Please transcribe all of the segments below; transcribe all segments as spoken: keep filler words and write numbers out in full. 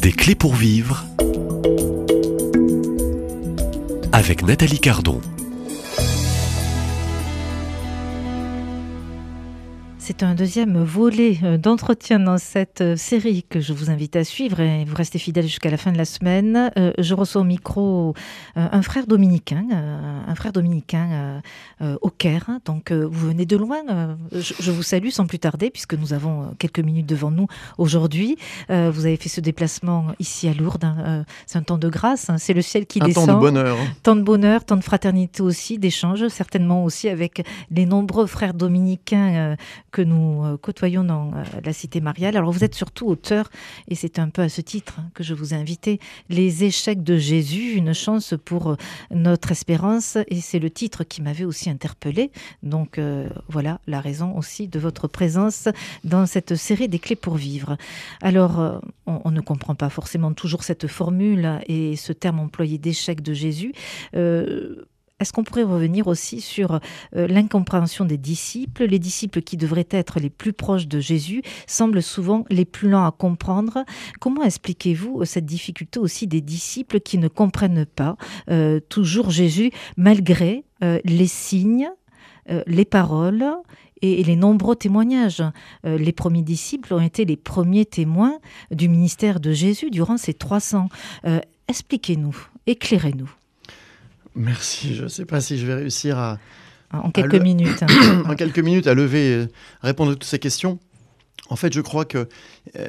Des clés pour vivre avec Nathalie Cardon. C'est un deuxième volet d'entretien dans cette série que je vous invite à suivre et vous restez fidèles jusqu'à la fin de la semaine. Je reçois au micro un frère dominicain, un frère dominicain au Caire. Donc vous venez de loin. Je vous salue sans plus tarder puisque nous avons quelques minutes devant nous aujourd'hui. Vous avez fait ce déplacement ici à Lourdes. C'est un temps de grâce, c'est le ciel qui un descend. Un temps de bonheur. Temps de bonheur, temps de fraternité aussi, d'échange, certainement aussi avec les nombreux frères dominicains que nous côtoyons dans la cité mariale. Alors vous êtes surtout auteur, et c'est un peu à ce titre que je vous ai invité, Les échecs de Jésus, une chance pour notre espérance, et c'est le titre qui m'avait aussi interpellée. Donc euh, voilà la raison aussi de votre présence dans cette série des clés pour vivre. Alors euh, on, on ne comprend pas forcément toujours cette formule et ce terme employé d'échecs de Jésus. Euh, Est-ce qu'on pourrait revenir aussi sur euh, l'incompréhension des disciples ? Les disciples qui devraient être les plus proches de Jésus semblent souvent les plus lents à comprendre. Comment expliquez-vous cette difficulté aussi des disciples qui ne comprennent pas euh, toujours Jésus malgré euh, les signes, euh, les paroles et, et les nombreux témoignages ? euh, Les premiers disciples ont été les premiers témoins du ministère de Jésus durant ces trois cents. Euh, expliquez-nous, éclairez-nous. Merci, je ne sais pas si je vais réussir à... En quelques à le... minutes. en quelques minutes à lever, à répondre à toutes ces questions. En fait, je crois que euh,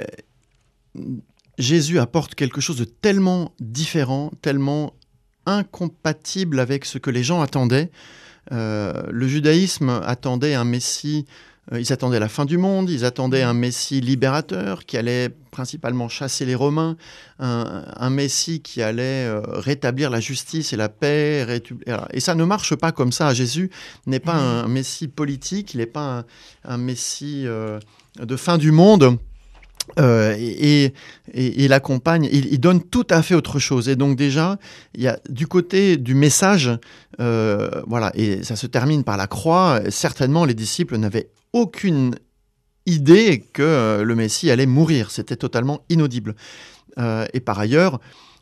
Jésus apporte quelque chose de tellement différent, tellement incompatible avec ce que les gens attendaient. Euh, le judaïsme attendait un Messie, euh, ils attendaient la fin du monde, ils attendaient un Messie libérateur qui allait principalement chasser les Romains, un, un Messie qui allait euh, rétablir la justice et la paix. Rétu... Et ça ne marche pas comme ça. Jésus n'est pas un, un Messie politique, il n'est pas un, un Messie euh, de fin du monde. Euh, et, et, et l'accompagne, il, il donne tout à fait autre chose. Et donc déjà, il y a du côté du message, euh, voilà, et ça se termine par la croix. Certainement, les disciples n'avaient aucune idée que euh, le Messie allait mourir. C'était totalement inaudible. Euh, et par ailleurs,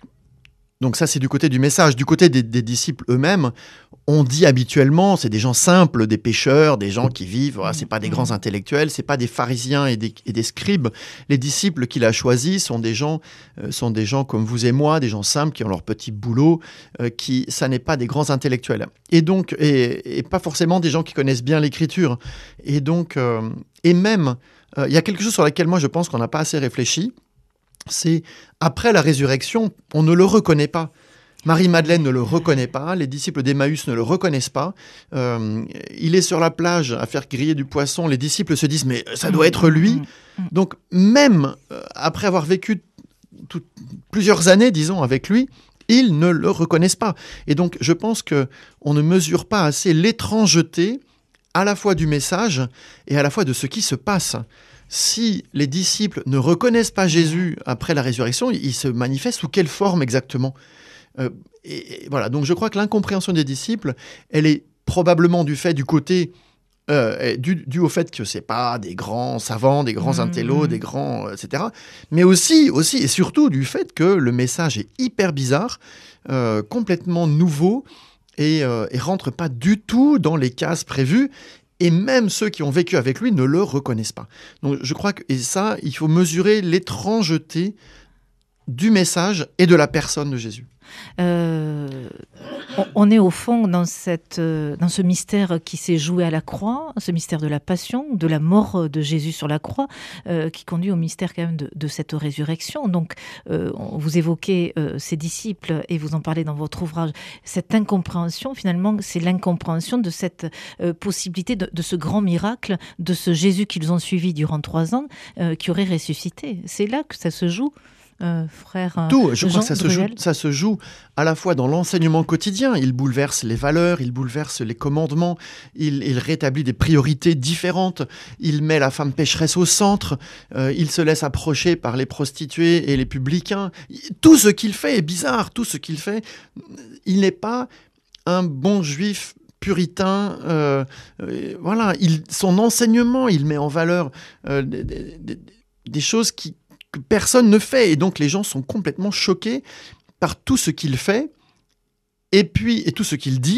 donc ça c'est du côté du message. Du côté des, des disciples eux-mêmes, on dit habituellement, c'est des gens simples, des pécheurs, des gens qui vivent, voilà, c'est pas des grands intellectuels, c'est pas des pharisiens et des, et des scribes. Les disciples qu'il a choisis sont des gens, euh, sont des gens comme vous et moi, des gens simples qui ont leur petit boulot, euh, qui, ça n'est pas des grands intellectuels. Et donc, et, et pas forcément des gens qui connaissent bien l'écriture. Et donc, euh, et même, il euh, y a quelque chose sur laquelle moi je pense qu'on n'a pas assez réfléchi. C'est après la résurrection, on ne le reconnaît pas. Marie-Madeleine ne le reconnaît pas, les disciples d'Emmaüs ne le reconnaissent pas. Euh, il est sur la plage à faire griller du poisson, les disciples se disent « mais ça doit être lui ». Donc même euh, après avoir vécu tout, plusieurs années, disons, avec lui, ils ne le reconnaissent pas. Et donc je pense qu'on ne mesure pas assez l'étrangeté à la fois du message et à la fois de ce qui se passe. Si les disciples ne reconnaissent pas Jésus après la résurrection, il se manifeste sous quelle forme exactement ? euh, et, et voilà, donc je crois que l'incompréhension des disciples, elle est probablement du fait du côté, euh, dû, dû au fait que c'est pas des grands savants, des grands mmh. intellos, des grands, et cetera. Mais aussi, aussi et surtout du fait que le message est hyper bizarre, euh, complètement nouveau et, euh, et rentre pas du tout dans les cases prévues. Et même ceux qui ont vécu avec lui ne le reconnaissent pas. Donc je crois que, et ça, il faut mesurer l'étrangeté du message et de la personne de Jésus. Euh, on est au fond dans, cette, dans ce mystère qui s'est joué à la croix, ce mystère de la passion, de la mort de Jésus sur la croix, euh, qui conduit au mystère quand même de, de cette résurrection. Donc, euh, vous évoquez euh, ces disciples et vous en parlez dans votre ouvrage. Cette incompréhension, finalement, c'est l'incompréhension de cette euh, possibilité, de, de ce grand miracle, de ce Jésus qu'ils ont suivi durant trois ans, euh, qui aurait ressuscité. C'est là que ça se joue. Euh, frère euh, Tout, je Jean crois que ça se, joue, ça se joue à la fois dans l'enseignement quotidien, il bouleverse les valeurs, il bouleverse les commandements, il, il rétablit des priorités différentes, il met la femme pécheresse au centre, euh, il se laisse approcher par les prostituées et les publicains. Tout ce qu'il fait est bizarre, tout ce qu'il fait, il n'est pas un bon juif puritain, euh, euh, voilà, il, son enseignement, il met en valeur euh, des, des, des, des choses qui que personne ne fait. Et donc les gens sont complètement choqués par tout ce qu'il fait et, puis, et tout ce qu'il dit.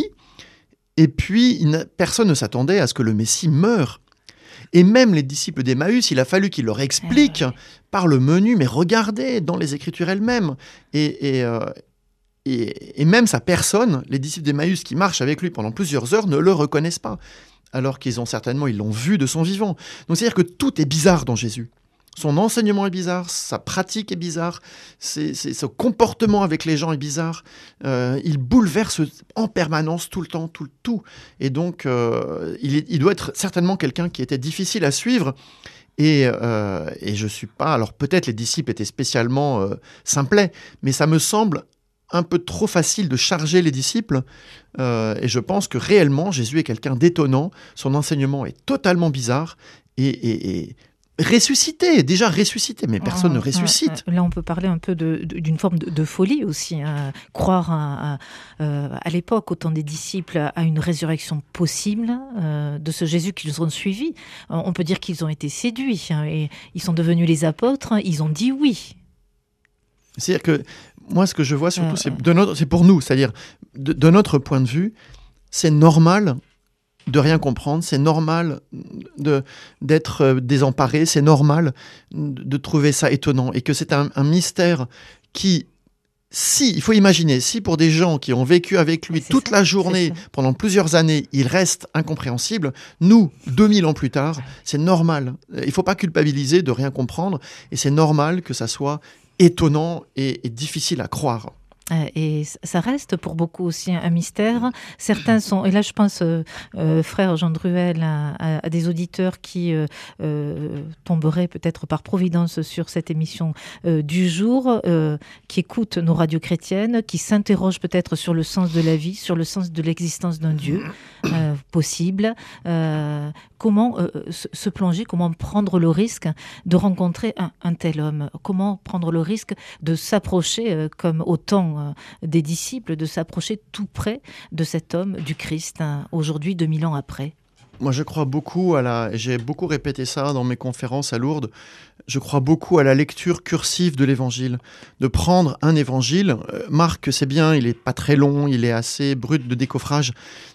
Et puis, il personne ne s'attendait à ce que le Messie meure. Et même les disciples d'Emmaüs, il a fallu qu'ils leur expliquent Ah, ouais. par le menu, mais regardez dans les Écritures elles-mêmes. Et, et, euh, et, et même sa personne, les disciples d'Emmaüs qui marchent avec lui pendant plusieurs heures ne le reconnaissent pas, alors qu'ils ont certainement, ils l'ont vu de son vivant. Donc c'est-à-dire que tout est bizarre dans Jésus. Son enseignement est bizarre, sa pratique est bizarre, c'est, c'est, son comportement avec les gens est bizarre. Euh, il bouleverse en permanence, tout le temps, tout le tout. Et donc, euh, il, est, il doit être certainement quelqu'un qui était difficile à suivre. Et, euh, et je suis pas... Alors peut-être les disciples étaient spécialement euh, simplets, mais ça me semble un peu trop facile de charger les disciples. Euh, et je pense que réellement, Jésus est quelqu'un d'étonnant. Son enseignement est totalement bizarre et... et, et ressuscité, déjà ressuscité, mais personne ne ressuscite. Là, on peut parler un peu de, de, d'une forme de, de folie aussi. Hein. Croire à, à, euh, à l'époque, au temps des disciples, à une résurrection possible euh, de ce Jésus qu'ils ont suivi. On peut dire qu'ils ont été séduits hein, et ils sont devenus les apôtres. Hein, ils ont dit oui. C'est-à-dire que moi, ce que je vois surtout, Euh, c'est, de notre, c'est pour nous, c'est-à-dire de, de notre point de vue, c'est normal de rien comprendre, c'est normal de, d'être désemparé, c'est normal de trouver ça étonnant et que c'est un, un mystère qui, si, il faut imaginer, si pour des gens qui ont vécu avec lui c'est toute ça, la journée, pendant plusieurs années, il reste incompréhensible, nous, deux mille ans plus tard, c'est normal. Il ne faut pas culpabiliser de rien comprendre et c'est normal que ça soit étonnant et, et difficile à croire. Et ça reste pour beaucoup aussi un mystère. Certains sont, et là je pense, euh, euh, frère Jean Druel, à, à, à des auditeurs qui euh, euh, tomberaient peut-être par providence sur cette émission euh, du jour, euh, qui écoutent nos radios chrétiennes, qui s'interrogent peut-être sur le sens de la vie, sur le sens de l'existence d'un Dieu euh, possible. Euh, comment euh, se, se plonger, comment prendre le risque de rencontrer un, un tel homme, comment prendre le risque de s'approcher euh, comme autant des disciples, de s'approcher tout près de cet homme du Christ, hein, aujourd'hui, deux mille ans après. Moi, je crois beaucoup à la... J'ai beaucoup répété ça dans mes conférences à Lourdes. Je crois beaucoup à la lecture cursive de l'Évangile. De prendre un Évangile. Marc, c'est bien, il n'est pas très long, il est assez brut de décoffrage.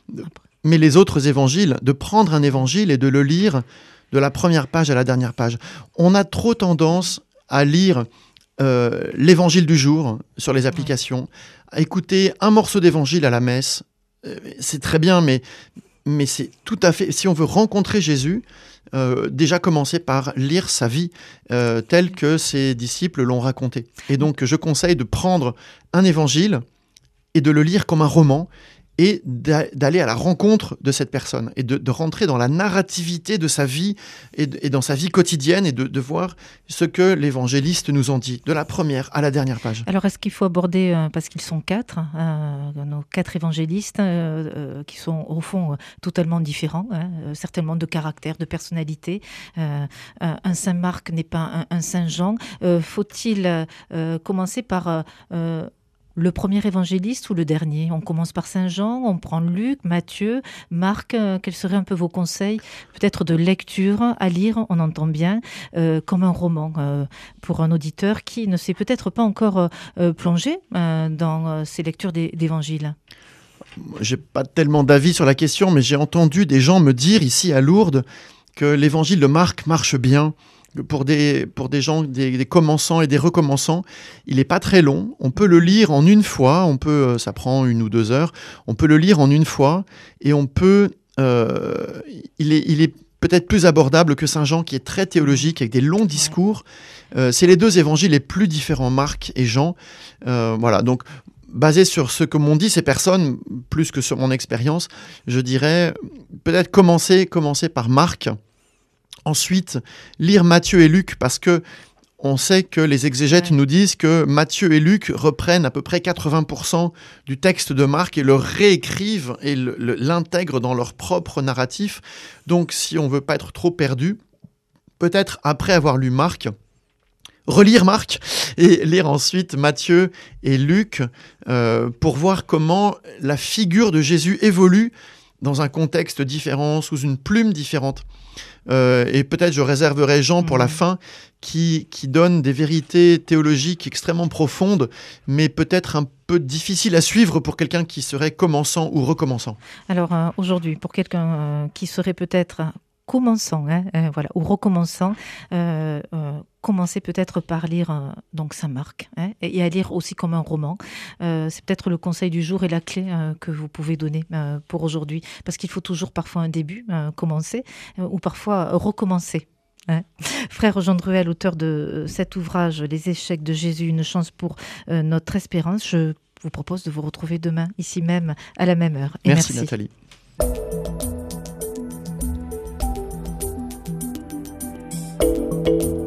Mais les autres Évangiles, de prendre un Évangile et de le lire de la première page à la dernière page. On a trop tendance à lire... Euh, l'évangile du jour sur les applications, à écouter un morceau d'évangile à la messe, euh, c'est très bien, mais, mais c'est tout à fait... Si on veut rencontrer Jésus, euh, déjà commencer par lire sa vie euh, telle que ses disciples l'ont racontée. Et donc, je conseille de prendre un évangile et de le lire comme un roman et d'aller à la rencontre de cette personne et de, de rentrer dans la narrativité de sa vie et, de, et dans sa vie quotidienne et de, de voir ce que l'évangéliste nous en dit, de la première à la dernière page. Alors, est-ce qu'il faut aborder, euh, parce qu'ils sont quatre, euh, nos quatre évangélistes, euh, euh, qui sont au fond euh, totalement différents, hein, euh, certainement de caractère, de personnalité. Euh, un Saint Marc n'est pas un, un Saint Jean. Euh, faut-il euh, commencer par... Euh, le premier évangéliste ou le dernier? On commence par Saint Jean, on prend Luc, Matthieu, Marc. Euh, quels seraient un peu vos conseils, peut-être de lecture à lire, on entend bien, euh, comme un roman, euh, pour un auditeur qui ne s'est peut-être pas encore euh, plongé euh, dans euh, ces lectures d'évangiles? J'ai pas tellement d'avis sur la question, mais j'ai entendu des gens me dire ici à Lourdes que l'évangile de Marc marche bien. Pour des, pour des gens, des, des commençants et des recommençants, il n'est pas très long. On peut le lire en une fois, on peut, ça prend une ou deux heures. On peut le lire en une fois et on peut... Euh, il est, il est peut-être plus abordable que Saint Jean, qui est très théologique, avec des longs discours. Euh, c'est les deux évangiles les plus différents, Marc et Jean. Euh, voilà, donc... Basé sur ce que m'ont dit ces personnes, plus que sur mon expérience, je dirais peut-être commencer, commencer par Marc. Ensuite, lire Matthieu et Luc, parce que on sait que les exégètes nous disent que Matthieu et Luc reprennent à peu près quatre-vingts pour cent du texte de Marc et le réécrivent et le, le, l'intègrent dans leur propre narratif. Donc, si on ne veut pas être trop perdu, peut-être après avoir lu Marc, relire Marc et lire ensuite Matthieu et Luc euh, pour voir comment la figure de Jésus évolue dans un contexte différent, sous une plume différente. Euh, et peut-être je réserverai Jean pour mmh. la fin, qui, qui donne des vérités théologiques extrêmement profondes, mais peut-être un peu difficiles à suivre pour quelqu'un qui serait commençant ou recommençant. Alors euh, aujourd'hui, pour quelqu'un euh, qui serait peut-être commençant, hein, euh, voilà, ou recommençant, euh, euh, commencez peut-être par lire euh, donc Saint Marc, hein, et à lire aussi comme un roman. Euh, c'est peut-être le conseil du jour et la clé euh, que vous pouvez donner euh, pour aujourd'hui, parce qu'il faut toujours parfois un début, euh, commencer, euh, ou parfois recommencer. Hein. Frère Jean de Ruel, auteur de euh, cet ouvrage, Les échecs de Jésus, une chance pour euh, notre espérance, je vous propose de vous retrouver demain, ici même, à la même heure. Et merci, merci Nathalie. Thank you.